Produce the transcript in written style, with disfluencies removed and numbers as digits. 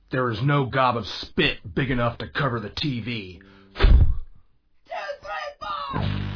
There is no gob of spit big enough to cover the TV. 2, 3, 4!